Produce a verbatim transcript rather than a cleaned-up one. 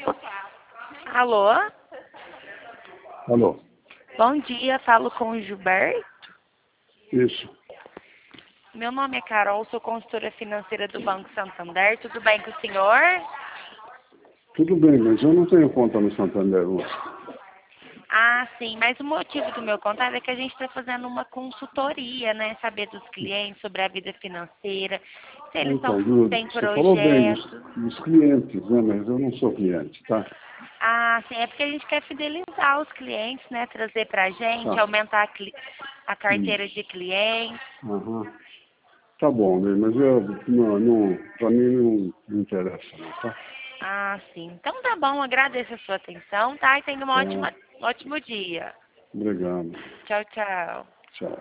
Alô? Alô? Bom dia, falo com o Gilberto. Isso. Meu nome é Carol, sou consultora financeira do Banco Santander. Tudo bem com o senhor? Tudo bem, mas eu não tenho conta no Santander hoje. Ah, sim, mas o motivo do meu contato é que a gente está fazendo uma consultoria, né? Saber dos clientes sobre a vida financeira, se eles Então, estão do, têm você falou bem dos, projetos. dos clientes, né? Mas eu não sou cliente, tá? Ah, sim, é porque a gente quer fidelizar os clientes, né? Trazer pra gente, Tá. aumentar a, cli- a carteira Isso. de clientes. Aham. Tá bom, né? Mas eu, não, não, pra mim não me interessa, não, tá? Ah, sim. Então tá bom, agradeço a sua atenção, tá? E tenha um Tá. ótimo, ótimo dia. Obrigado. Tchau, tchau. Tchau.